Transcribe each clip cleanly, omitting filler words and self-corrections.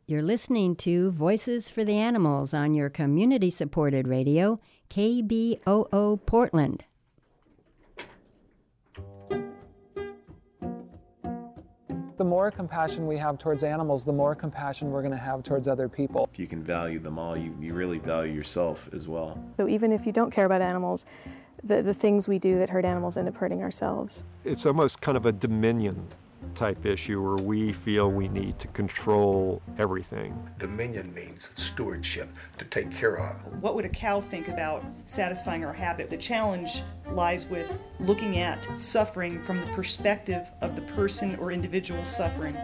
You're listening to Voices for the Animals on your community-supported radio, KBOO Portland. The more compassion we have towards animals, the more compassion we're going to have towards other people. If you can value them all, you really value yourself as well. So even if you don't care about animals, the things we do that hurt animals end up hurting ourselves. It's almost kind of a dominion type issue where we feel we need to control everything. Dominion means stewardship, to take care of. What would a cow think about satisfying our habit? The challenge lies with looking at suffering from the perspective of the person or individual suffering.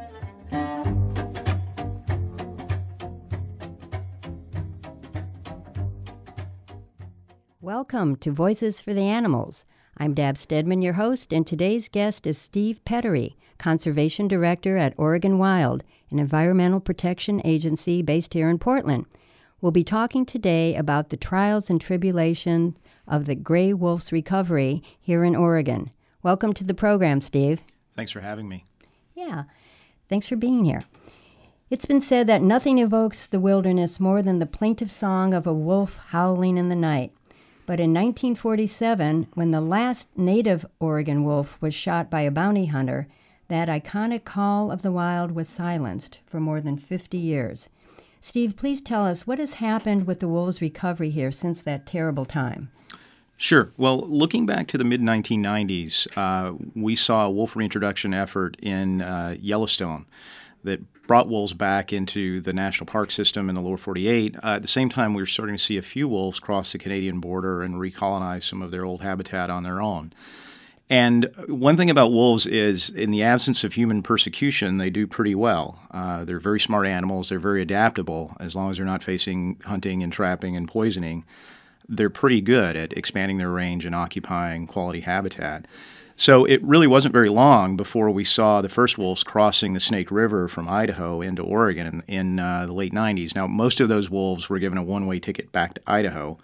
Welcome to Voices for the Animals. I'm Dab Stedman, your host, and today's guest is Steve Pettery, Conservation Director at Oregon Wild, an environmental protection agency based here in Portland. We'll be talking today about the trials and tribulations of the gray wolf's recovery here in Oregon. Welcome to the program, Steve. Thanks for having me. Yeah, thanks for being here. It's been said that nothing evokes the wilderness more than the plaintive song of a wolf howling in the night. But in 1947, when the last native Oregon wolf was shot by a bounty hunter, that iconic call of the wild was silenced for more than 50 years. Steve, please tell us what has happened with the wolves' recovery here since that terrible time. Sure. Well, looking back to the mid-1990s, we saw a wolf reintroduction effort in Yellowstone that brought wolves back into the national park system in the lower 48. At the same time, we were starting to see a few wolves cross the Canadian border and recolonize some of their old habitat on their own. And one thing about wolves is, in the absence of human persecution, they do pretty well. They're very smart animals. They're very adaptable. As long as they're not facing hunting and trapping and poisoning, they're pretty good at expanding their range and occupying quality habitat. So it really wasn't very long before we saw the first wolves crossing the Snake River from Idaho into Oregon in the late 90s. Now, most of those wolves were given a one-way ticket back to Idaho.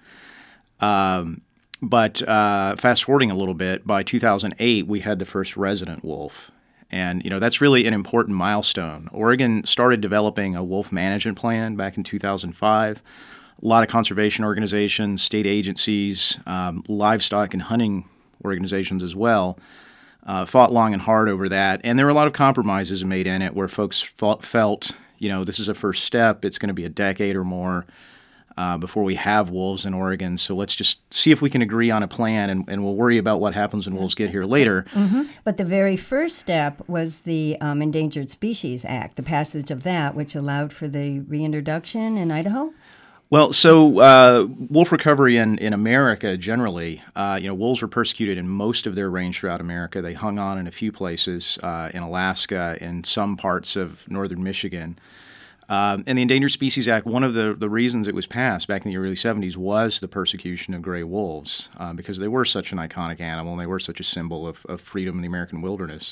But fast forwarding a little bit, by 2008, we had the first resident wolf. And, that's really an important milestone. Oregon started developing a wolf management plan back in 2005. A lot of conservation organizations, state agencies, livestock and hunting organizations as well, fought long and hard over that. And there were a lot of compromises made in it where folks felt, this is a first step. It's going to be a decade or more before we have wolves in Oregon. So let's just see if we can agree on a plan, and we'll worry about what happens when wolves get here later. Mm-hmm. But the very first step was the Endangered Species Act, the passage of that, which allowed for the reintroduction in Idaho? Well, so wolf recovery in America generally, wolves were persecuted in most of their range throughout America. They hung on in a few places, in Alaska, in some parts of northern Michigan. And the Endangered Species Act, one of the reasons it was passed back in the early 70s was the persecution of gray wolves, because they were such an iconic animal and they were such a symbol of freedom in the American wilderness.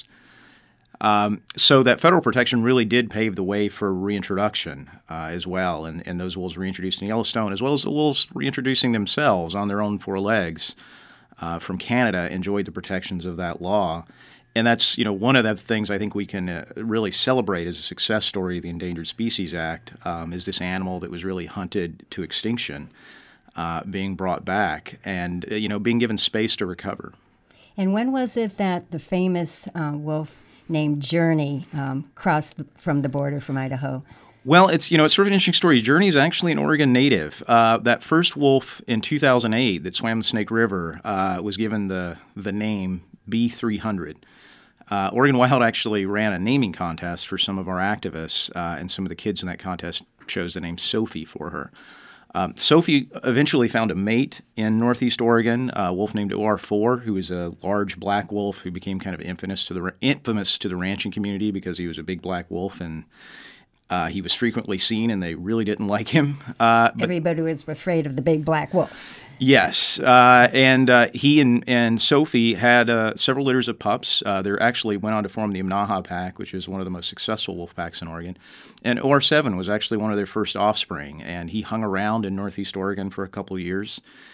So that federal protection really did pave the way for reintroduction as well, and those wolves reintroduced in Yellowstone, as well as the wolves reintroducing themselves on their own four legs from Canada, enjoyed the protections of that law. And that's, one of the things I think we can really celebrate as a success story of the Endangered Species Act, is this animal that was really hunted to extinction being brought back and, being given space to recover. And when was it that the famous wolf named Journey crossed from the border from Idaho? Well, it's sort of an interesting story. Journey is actually an Oregon native. That first wolf in 2008 that swam the Snake River was given the name B300. Oregon Wild actually ran a naming contest for some of our activists, and some of the kids in that contest chose the name Sophie for her. Sophie eventually found a mate in northeast Oregon, a wolf named OR4, who was a large black wolf who became kind of infamous to the ranching community because he was a big black wolf, and he was frequently seen, and they really didn't like him. Everybody was afraid of the big black wolf. Yes, and he and Sophie had several litters of pups. They actually went on to form the Imnaha Pack, which is one of the most successful wolf packs in Oregon. And OR7 was actually one of their first offspring, and he hung around in northeast Oregon for a couple of years.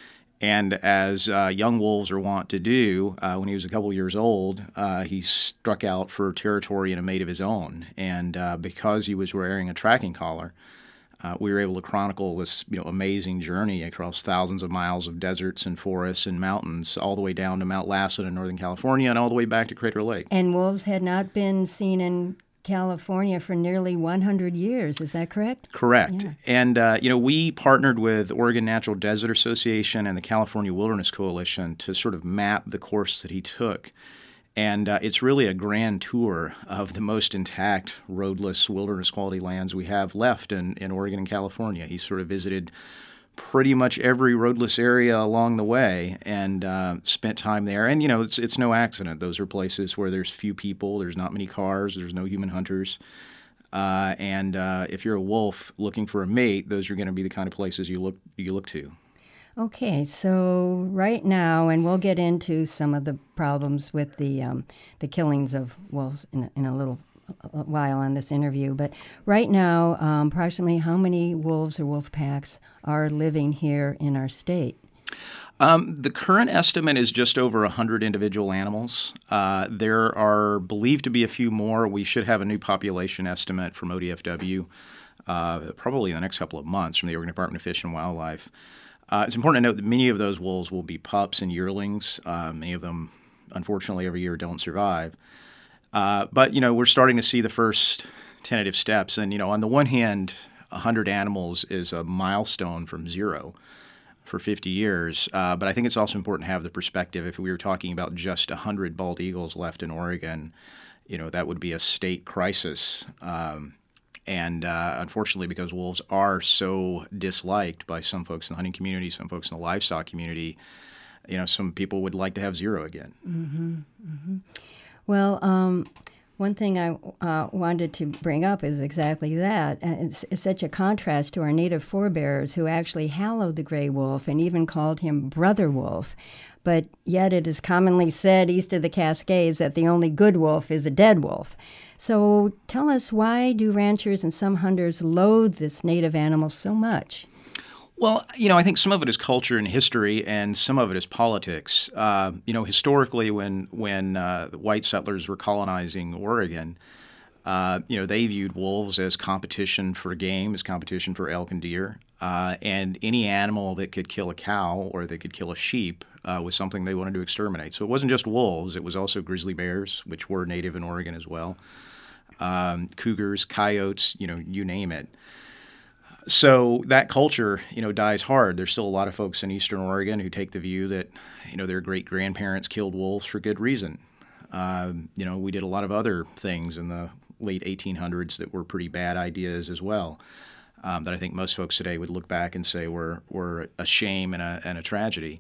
And as young wolves are wont to do, when he was a couple years old, he struck out for territory and a mate of his own. And because he was wearing a tracking collar, we were able to chronicle this amazing journey across thousands of miles of deserts and forests and mountains, all the way down to Mount Lassen in Northern California and all the way back to Crater Lake. And wolves had not been seen in California for nearly 100 years. Is that correct? Correct. Yeah. And, we partnered with Oregon Natural Desert Association and the California Wilderness Coalition to sort of map the course that he took. And it's really a grand tour of the most intact, roadless, wilderness-quality lands we have left in Oregon and California. He sort of visited pretty much every roadless area along the way and spent time there. And, it's no accident. Those are places where there's few people, there's not many cars, there's no human hunters. And if you're a wolf looking for a mate, those are going to be the kind of places you look to. Okay, so right now, and we'll get into some of the problems with the killings of wolves in a little while on this interview, but right now, approximately how many wolves or wolf packs are living here in our state? The current estimate is just over 100 individual animals. There are believed to be a few more. We should have a new population estimate from ODFW probably in the next couple of months from the Oregon Department of Fish and Wildlife. It's important to note that many of those wolves will be pups and yearlings. Many of them, unfortunately, every year don't survive. But, we're starting to see the first tentative steps. And, on the one hand, 100 animals is a milestone from zero for 50 years. But I think it's also important to have the perspective. If we were talking about just 100 bald eagles left in Oregon, that would be a state crisis. And unfortunately, because wolves are so disliked by some folks in the hunting community, some folks in the livestock community, some people would like to have zero again. Mm-hmm. Mm-hmm. Well, one thing I wanted to bring up is exactly that. It's such a contrast to our native forebears who actually hallowed the gray wolf and even called him Brother Wolf. But yet it is commonly said east of the Cascades that the only good wolf is a dead wolf. So tell us, why do ranchers and some hunters loathe this native animal so much? Well, I think some of it is culture and history, and some of it is politics. Historically, when the white settlers were colonizing Oregon, they viewed wolves as competition for game, as competition for elk and deer. And any animal that could kill a cow or that could kill a sheep was something they wanted to exterminate. So it wasn't just wolves, it was also grizzly bears, which were native in Oregon as well. Cougars, coyotes, you name it. So that culture, dies hard. There's still a lot of folks in Eastern Oregon who take the view that, their great-grandparents killed wolves for good reason. We did a lot of other things in the late 1800s that were pretty bad ideas as well, that I think most folks today would look back and say were a shame and a tragedy.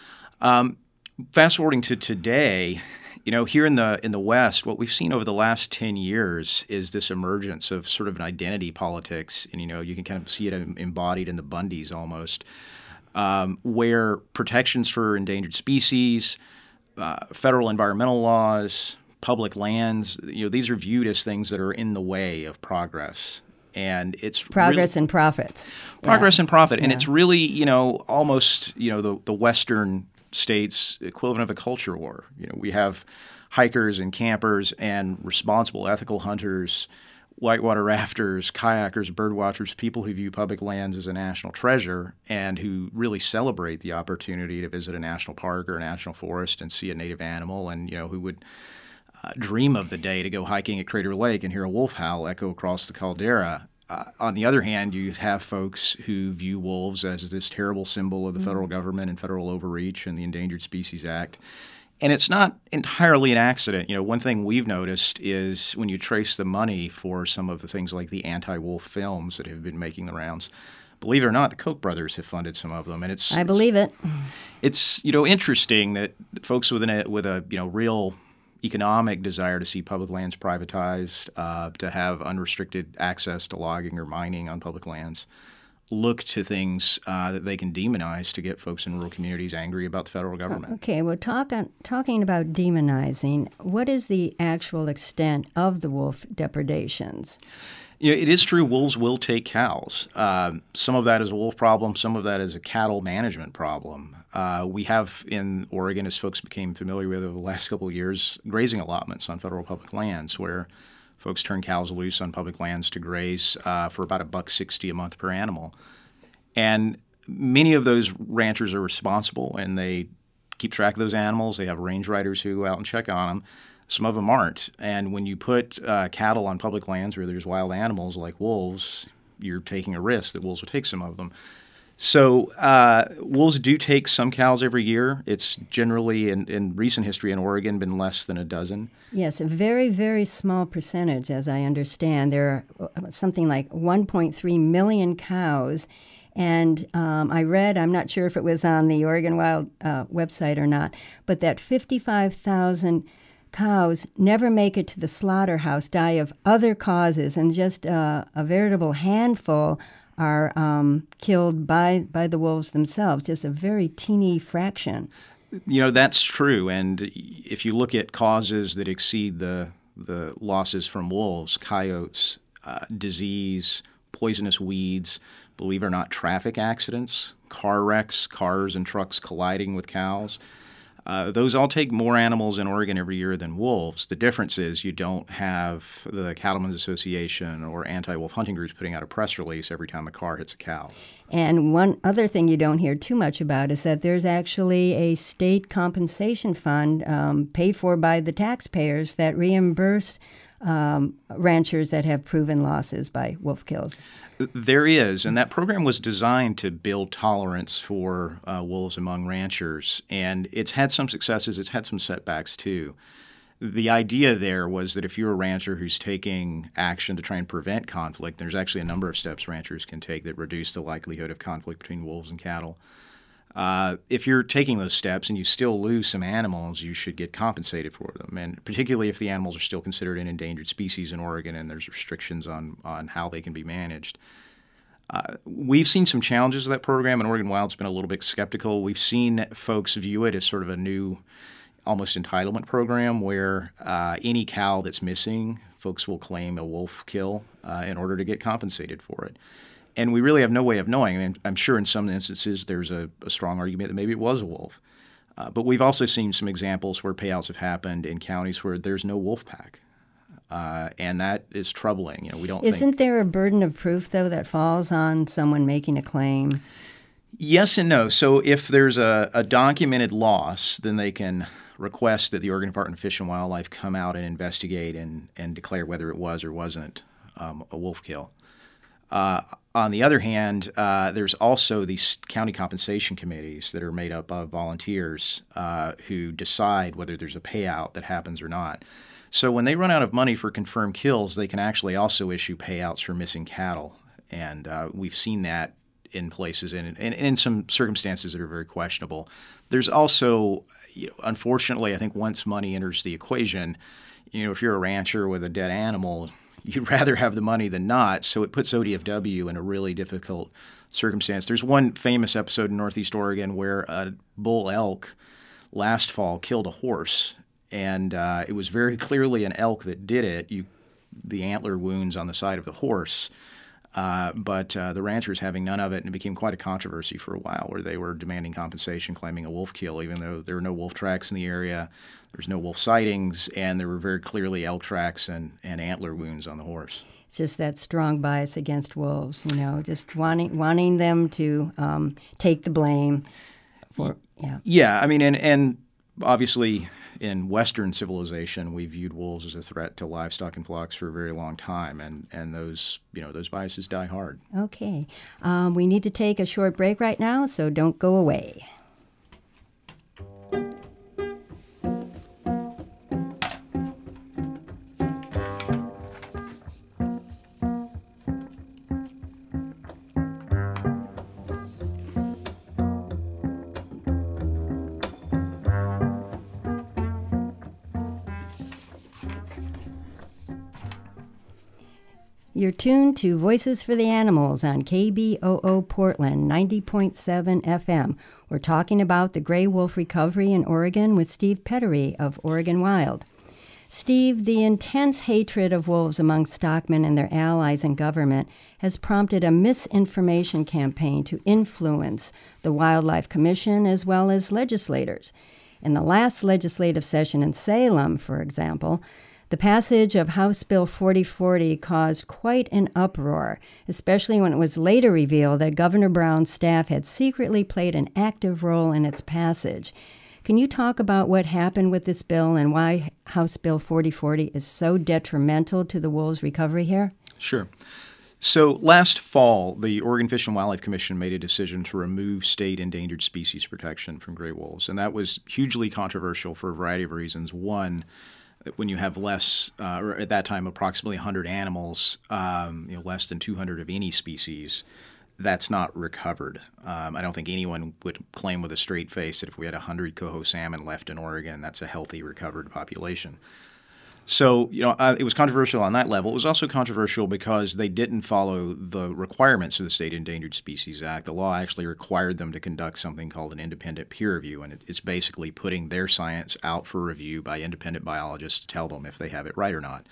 Fast forwarding to today, here in the West, what we've seen over the last 10 years is this emergence of sort of an identity politics, and you can kind of see it embodied in the Bundys almost, where protections for endangered species, federal environmental laws, public lands, these are viewed as things that are in the way of progress. And it's progress and profits. Progress and profit. Yeah. And it's really, almost, the Western states equivalent of a culture war. We have hikers and campers and responsible ethical hunters, whitewater rafters, kayakers, bird watchers, people who view public lands as a national treasure and who really celebrate the opportunity to visit a national park or a national forest and see a native animal, and who would dream of the day to go hiking at Crater Lake and hear a wolf howl echo across the caldera. On the other hand, you have folks who view wolves as this terrible symbol of the federal government and federal overreach and the Endangered Species Act. And it's not entirely an accident. One thing we've noticed is when you trace the money for some of the things like the anti-wolf films that have been making the rounds, believe it or not, the Koch brothers have funded some of them. And I believe it. It's, interesting that folks with a real economic desire to see public lands privatized, to have unrestricted access to logging or mining on public lands, look to things that they can demonize to get folks in rural communities angry about the federal government. Okay, well, talking about demonizing, what is the actual extent of the wolf depredations? It is true wolves will take cows. Some of that is a wolf problem. Some of that is a cattle management problem. We have in Oregon, as folks became familiar with over the last couple of years, grazing allotments on federal public lands where folks turn cows loose on public lands to graze for about $1.60 a month per animal. And many of those ranchers are responsible, and they keep track of those animals. They have range riders who go out and check on them. Some of them aren't. And when you put cattle on public lands where there's wild animals like wolves, you're taking a risk that wolves will take some of them. So wolves do take some cows every year. It's generally, in recent history in Oregon, been less than a dozen. Yes, a very, very small percentage, as I understand. There are something like 1.3 million cows. And I read, I'm not sure if it was on the Oregon Wild website or not, but that 55,000 cows never make it to the slaughterhouse, die of other causes, and just a veritable handful are killed by the wolves themselves, just a very teeny fraction. You know, that's true. And if you look at causes that exceed the losses from wolves, coyotes, disease, poisonous weeds, believe it or not, traffic accidents, car wrecks, cars and trucks colliding with cows. Those all take more animals in Oregon every year than wolves. The difference is you don't have the Cattlemen's Association or anti-wolf hunting groups putting out a press release every time a car hits a cow. And one other thing you don't hear too much about is that there's actually a state compensation fund paid for by the taxpayers that reimburse ranchers that have proven losses by wolf kills. There is, and that program was designed to build tolerance for wolves among ranchers, and it's had some successes, it's had some setbacks too. The idea there was that if you're a rancher who's taking action to try and prevent conflict, there's actually a number of steps ranchers can take that reduce the likelihood of conflict between wolves and cattle. If you're taking those steps and you still lose some animals, you should get compensated for them, and particularly if the animals are still considered an endangered species in Oregon and there's restrictions on how they can be managed. We've seen some challenges with that program, and Oregon Wild's been a little bit skeptical. We've seen folks view it as sort of a new, almost entitlement program where any cow that's missing, folks will claim a wolf kill in order to get compensated for it. And we really have no way of knowing. I mean, I'm sure in some instances there's a strong argument that maybe it was a wolf. But we've also seen some examples where payouts have happened in counties where there's no wolf pack. And that is troubling. You know, we don't Isn't there a burden of proof, though, that falls on someone making a claim? Yes and no. So if there's a documented loss, then they can request that the Oregon Department of Fish and Wildlife come out and investigate and declare whether it was or wasn't a wolf kill. On the other hand, there's also these county compensation committees that are made up of volunteers who decide whether there's a payout that happens or not. So when they run out of money for confirmed kills, they can actually also issue payouts for missing cattle. And we've seen that in places and in some circumstances that are very questionable. There's also, unfortunately, I think once money enters the equation, if you're a rancher with a dead animal, you'd rather have the money than not, so it puts ODFW in a really difficult circumstance. There's one famous episode in Northeast Oregon where a bull elk last fall killed a horse, and it was very clearly an elk that did it, the antler wounds on the side of the horse, but the ranchers having none of it, and it became quite a controversy for a while where they were demanding compensation, claiming a wolf kill, even though there were no wolf tracks in the area. There's no wolf sightings, and there were very clearly elk tracks and antler wounds on the horse. It's just that strong bias against wolves, just wanting them to take the blame for, Yeah, I mean, and obviously in Western civilization, we viewed wolves as a threat to livestock and flocks for a very long time, and those biases die hard. Okay. We need to take a short break right now, so don't go away. You're tuned to Voices for the Animals on KBOO Portland, 90.7 FM. We're talking about the gray wolf recovery in Oregon with Steve Pettery of Oregon Wild. Steve, the intense hatred of wolves among stockmen and their allies in government has prompted a misinformation campaign to influence the Wildlife Commission as well as legislators. In the last legislative session in Salem, for example, the passage of House Bill 4040 caused quite an uproar, especially when it was later revealed that Governor Brown's staff had secretly played an active role in its passage. Can you talk about what happened with this bill and why House Bill 4040 is so detrimental to the wolves' recovery here? Sure. So last fall, the Oregon Fish and Wildlife Commission made a decision to remove state endangered species protection from gray wolves, and that was hugely controversial for a variety of reasons. One, when you have less, or at that time approximately 100 animals, less than 200 of any species, that's not recovered. I don't think anyone would claim with a straight face that if we had 100 coho salmon left in Oregon, that's a healthy recovered population. So, it was controversial on that level. It was also controversial because they didn't follow the requirements of the State Endangered Species Act. The law actually required them to conduct something called an independent peer review, and it's basically putting their science out for review by independent biologists to tell them if they have it right or not.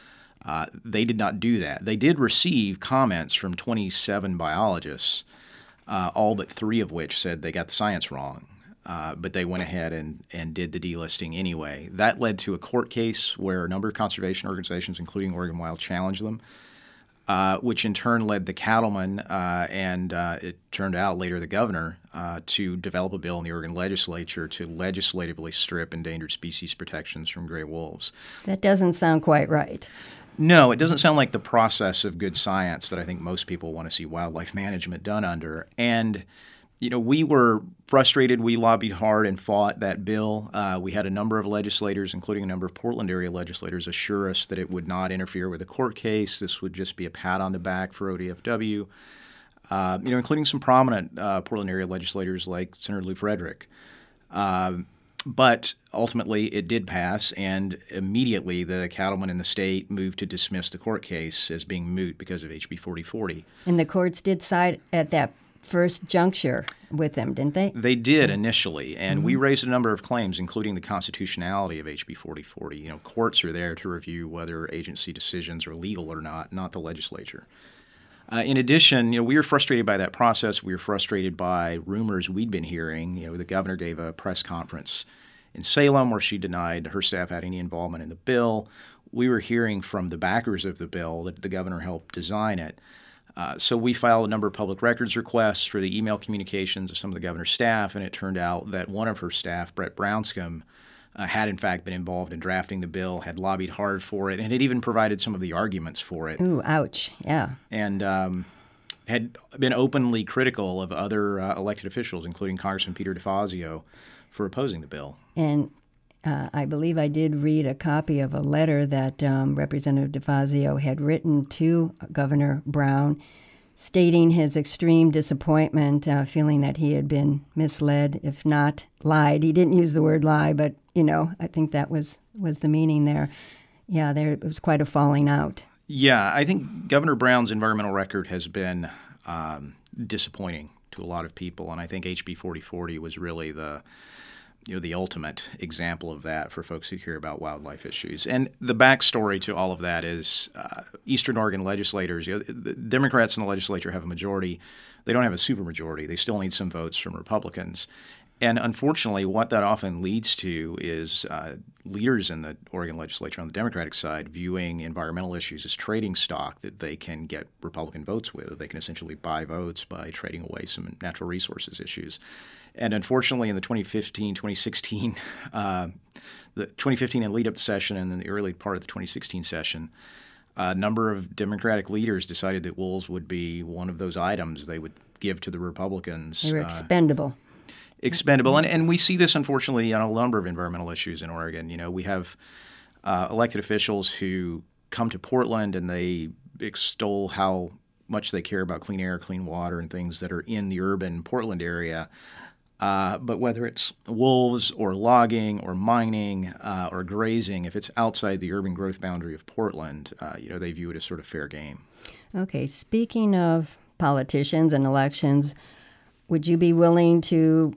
They did not do that. They did receive comments from 27 biologists, all but 3 of which said they got the science wrong. But they went ahead and did the delisting anyway. That led to a court case where a number of conservation organizations, including Oregon Wild, challenged them, which in turn led the cattlemen and it turned out later the governor to develop a bill in the Oregon legislature to legislatively strip endangered species protections from gray wolves. That doesn't sound quite right. No, it doesn't sound like the process of good science that I think most people want to see wildlife management done under. And we were frustrated. We lobbied hard and fought that bill. We had a number of legislators, including a number of Portland area legislators, assure us that it would not interfere with a court case. This would just be a pat on the back for ODFW, including some prominent Portland area legislators like Senator Lou Frederick. But ultimately, it did pass, and immediately the cattlemen in the state moved to dismiss the court case as being moot because of HB 4040. And the courts did side at that first juncture with them, didn't they? They did initially, and we raised a number of claims, including the constitutionality of HB 4040. Courts are there to review whether agency decisions are legal or not the legislature. In addition, we were frustrated by that process. We were frustrated by rumors we'd been hearing. The governor gave a press conference in Salem where she denied her staff had any involvement in the bill. We were hearing from the backers of the bill that the governor helped design it. So we filed a number of public records requests for the email communications of some of the governor's staff, and it turned out that one of her staff, Brett Brownscombe, had in fact been involved in drafting the bill, had lobbied hard for it, and had even provided some of the arguments for it. Ooh, ouch, yeah. And had been openly critical of other elected officials, including Congressman Peter DeFazio, for opposing the bill. And I believe I did read a copy of a letter that Representative DeFazio had written to Governor Brown, stating his extreme disappointment, feeling that he had been misled, if not lied. He didn't use the word lie, but, I think that was the meaning there. Yeah, it was quite a falling out. Yeah, I think Governor Brown's environmental record has been disappointing to a lot of people, and I think HB 4040 was really the ultimate example of that for folks who care about wildlife issues. And the backstory to all of that is Eastern Oregon legislators, the Democrats in the legislature have a majority. They don't have a supermajority. They still need some votes from Republicans. And unfortunately, what that often leads to is leaders in the Oregon legislature on the Democratic side viewing environmental issues as trading stock that they can get Republican votes with. They can essentially buy votes by trading away some natural resources issues. And unfortunately, in the 2015 and lead-up session and in the early part of the 2016 session, a number of Democratic leaders decided that wolves would be one of those items they would give to the Republicans. They were expendable. And we see this, unfortunately, on a number of environmental issues in Oregon. We have elected officials who come to Portland and they extol how much they care about clean air, clean water, and things that are in the urban Portland area. But whether it's wolves or logging or mining or grazing, if it's outside the urban growth boundary of Portland, they view it as sort of fair game. Okay, speaking of politicians and elections, would you be willing to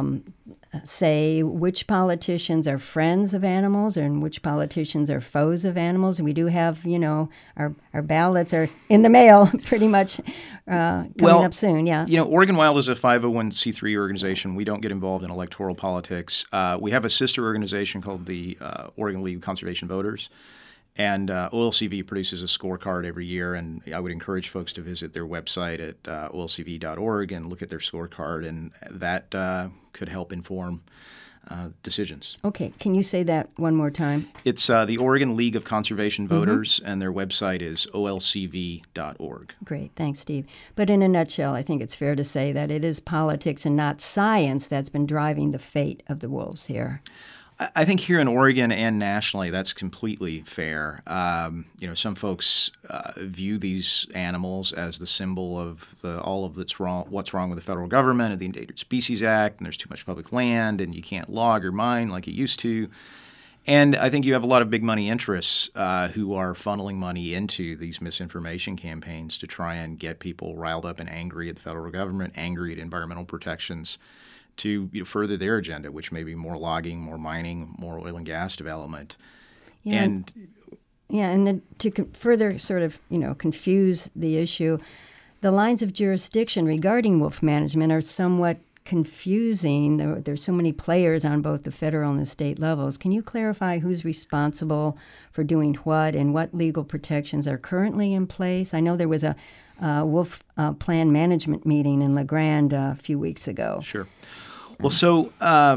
say which politicians are friends of animals and which politicians are foes of animals? And we do have, our ballots are in the mail pretty much coming up soon, yeah. Oregon Wild is a 501c3 organization. We don't get involved in electoral politics. We have a sister organization called the Oregon League of Conservation Voters. And OLCV produces a scorecard every year, and I would encourage folks to visit their website at olcv.org and look at their scorecard, and that could help inform decisions. Okay, can you say that one more time? It's the Oregon League of Conservation Voters, and their website is olcv.org. Great, thanks, Steve. But in a nutshell, I think it's fair to say that it is politics and not science that's been driving the fate of the wolves here. I think here in Oregon and nationally, that's completely fair. Some folks view these animals as the symbol of what's wrong with the federal government and the Endangered Species Act, and there's too much public land, and you can't log or mine like you used to. And I think you have a lot of big money interests who are funneling money into these misinformation campaigns to try and get people riled up and angry at the federal government, angry at environmental protections, to further their agenda, which may be more logging, more mining, more oil and gas development. And then to further sort of, confuse the issue, the lines of jurisdiction regarding wolf management are somewhat confusing. There's so many players on both the federal and the state levels. Can you clarify who's responsible for doing what and what legal protections are currently in place? I know there was a wolf plan management meeting in La Grande a few weeks ago. Sure. Well, so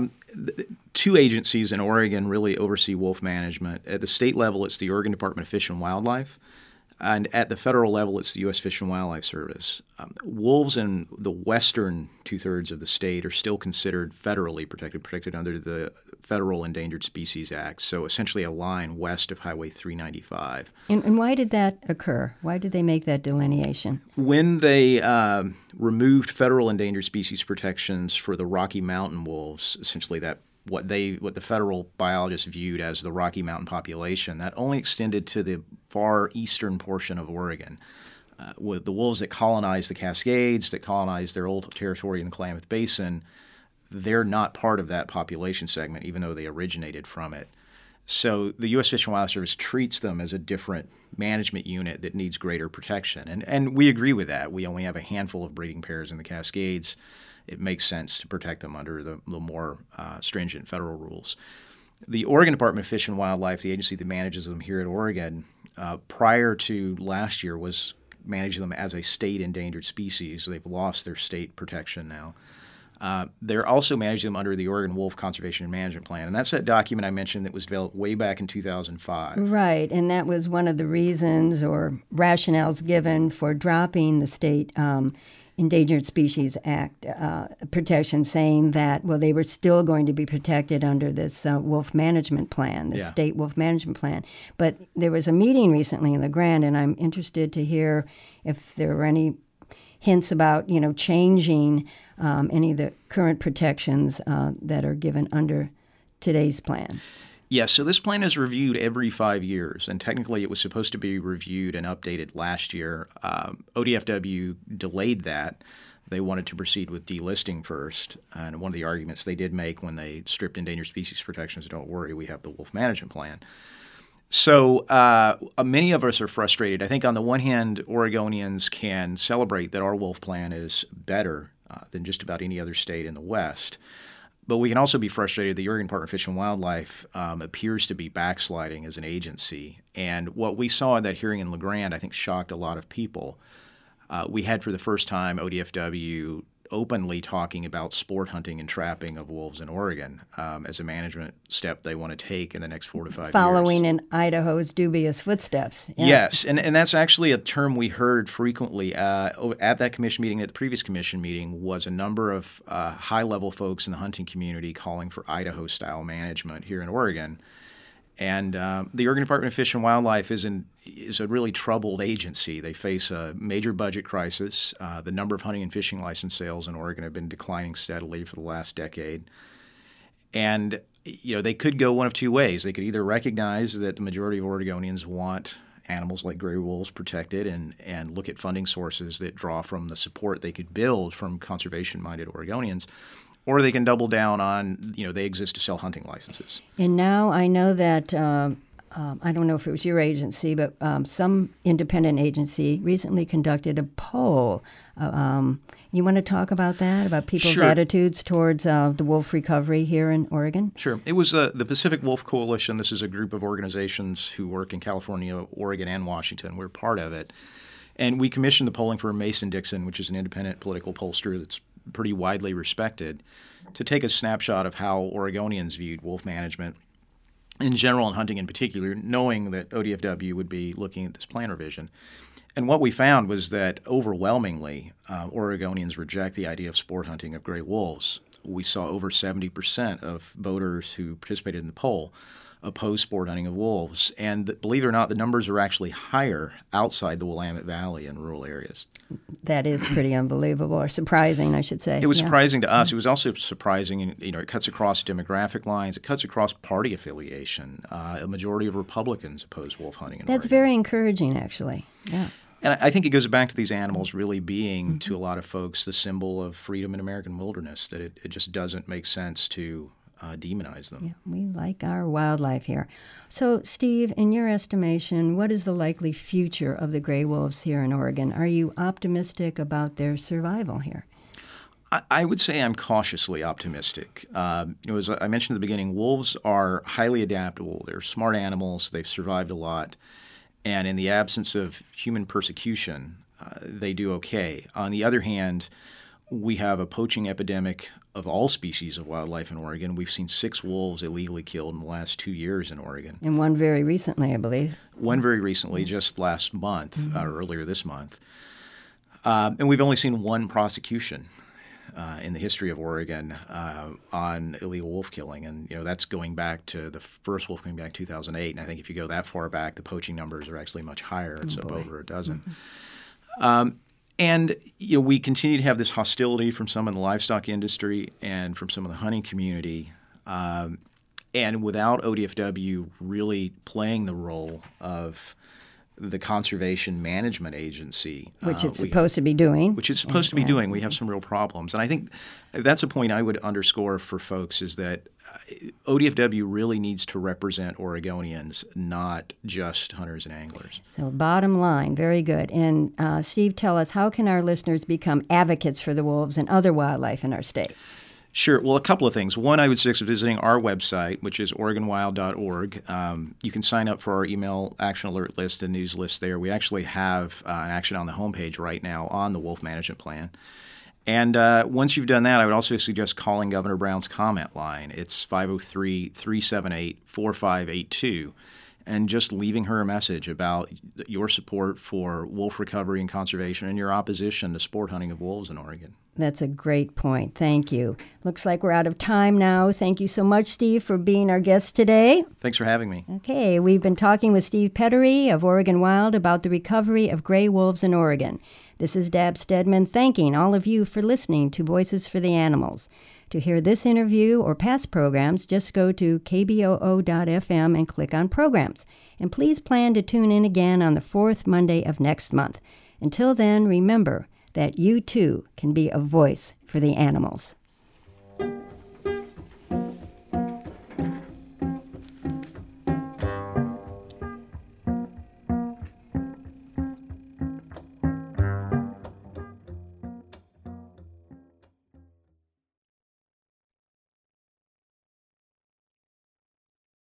two agencies in Oregon really oversee wolf management. At the state level, it's the Oregon Department of Fish and Wildlife. And at the federal level, it's the U.S. Fish and Wildlife Service. Wolves in the western two-thirds of the state are still considered federally protected under the Federal Endangered Species Act, so essentially a line west of Highway 395. And why did that occur? Why did they make that delineation? When they removed federal endangered species protections for the Rocky Mountain wolves, essentially what the federal biologists viewed as the Rocky Mountain population, that only extended to the far eastern portion of Oregon. With the wolves that colonized the Cascades, that colonized their old territory in the Klamath Basin, they're not part of that population segment, even though they originated from it. So the U.S. Fish and Wildlife Service treats them as a different management unit that needs greater protection. And we agree with that. We only have a handful of breeding pairs in the Cascades. It makes sense to protect them under the more stringent federal rules. The Oregon Department of Fish and Wildlife, the agency that manages them here at Oregon, prior to last year was managing them as a state endangered species. They've lost their state protection now. They're also managing them under the Oregon Wolf Conservation and Management Plan. And that's that document I mentioned that was developed way back in 2005. Right, and that was one of the reasons or rationales given for dropping the state Endangered Species Act protection, saying that, well, they were still going to be protected under this wolf management plan, the state wolf management plan. But there was a meeting recently in La Grande, and I'm interested to hear if there were any hints about, changing any of the current protections that are given under today's plan. Yes, so this plan is reviewed every 5 years, and technically it was supposed to be reviewed and updated last year. ODFW delayed that. They wanted to proceed with delisting first, and one of the arguments they did make when they stripped endangered species protections, don't worry, we have the wolf management plan. So many of us are frustrated. I think on the one hand, Oregonians can celebrate that our wolf plan is better than just about any other state in the West. But we can also be frustrated the Oregon Department of Fish and Wildlife appears to be backsliding as an agency. And what we saw at that hearing in La Grande, I think, shocked a lot of people. We had for the first time ODFW openly talking about sport hunting and trapping of wolves in Oregon as a management step they want to take in the next 4 to 5 years. Following in Idaho's dubious footsteps. Yeah. Yes, and that's actually a term we heard frequently at that commission meeting, at the previous commission meeting, was a number of high-level folks in the hunting community calling for Idaho-style management here in Oregon. And the Oregon Department of Fish and Wildlife is a really troubled agency. They face a major budget crisis. The number of hunting and fishing license sales in Oregon have been declining steadily for the last decade. And they could go one of two ways. They could either recognize that the majority of Oregonians want animals like gray wolves protected and look at funding sources that draw from the support they could build from conservation-minded Oregonians, or they can double down on, they exist to sell hunting licenses. And now I know that, I don't know if it was your agency, but some independent agency recently conducted a poll. You want to talk about that, about people's Sure. attitudes towards the wolf recovery here in Oregon? Sure. It was the Pacific Wolf Coalition. This is a group of organizations who work in California, Oregon, and Washington. We're part of it. And we commissioned the polling for Mason-Dixon, which is an independent political pollster that's pretty widely respected, to take a snapshot of how Oregonians viewed wolf management in general and hunting in particular, knowing that ODFW would be looking at this plan revision. And what we found was that overwhelmingly, Oregonians reject the idea of sport hunting of gray wolves. We saw over 70% of voters who participated in the poll oppose sport hunting of wolves. And believe it or not, the numbers are actually higher outside the Willamette Valley in rural areas. That is pretty unbelievable, or surprising, I should say. It was Yeah. surprising to us. It was also surprising, it cuts across demographic lines. It cuts across party affiliation. A majority of Republicans oppose wolf hunting in That's Oregon. very encouraging, actually. Yeah. And I think it goes back to these animals really being, to a lot of folks, the symbol of freedom in American wilderness, that it just doesn't make sense to demonize them. Yeah, we like our wildlife here. So, Steve, in your estimation, what is the likely future of the gray wolves here in Oregon? Are you optimistic about their survival here? I would say I'm cautiously optimistic. As I mentioned at the beginning, wolves are highly adaptable. They're smart animals. They've survived a lot. And in the absence of human persecution, they do okay. On the other hand, we have a poaching epidemic of all species of wildlife in Oregon. We've seen 6 wolves illegally killed in the last 2 years in Oregon. And one very recently, I believe. One very recently, just last month, or earlier this month. And we've only seen one prosecution in the history of Oregon on illegal wolf killing. And, that's going back to the first wolf coming back 2008. And I think if you go that far back, the poaching numbers are actually much higher. It's up over a dozen. And we continue to have this hostility from some in the livestock industry and from some of the hunting community. And without ODFW really playing the role of the conservation management agency, Which it's supposed to be doing. Which it's supposed to be doing, we have some real problems. And I think that's a point I would underscore for folks, is that ODFW really needs to represent Oregonians, not just hunters and anglers. So bottom line, very good. And Steve, tell us, how can our listeners become advocates for the wolves and other wildlife in our state? Sure. Well, a couple of things. One, I would suggest visiting our website, which is OregonWild.org. You can sign up for our email action alert list and news list there. We actually have an action on the homepage right now on the wolf management plan. And once you've done that, I would also suggest calling Governor Brown's comment line. It's 503-378-4582. And just leaving her a message about your support for wolf recovery and conservation and your opposition to sport hunting of wolves in Oregon. That's a great point. Thank you. Looks like we're out of time now. Thank you so much, Steve, for being our guest today. Thanks for having me. Okay, we've been talking with Steve Pettery of Oregon Wild about the recovery of gray wolves in Oregon. This is Dab Stedman thanking all of you for listening to Voices for the Animals. To hear this interview or past programs, just go to kboo.fm and click on Programs. And please plan to tune in again on the 4th Monday of next month. Until then, remember that you too can be a voice for the animals.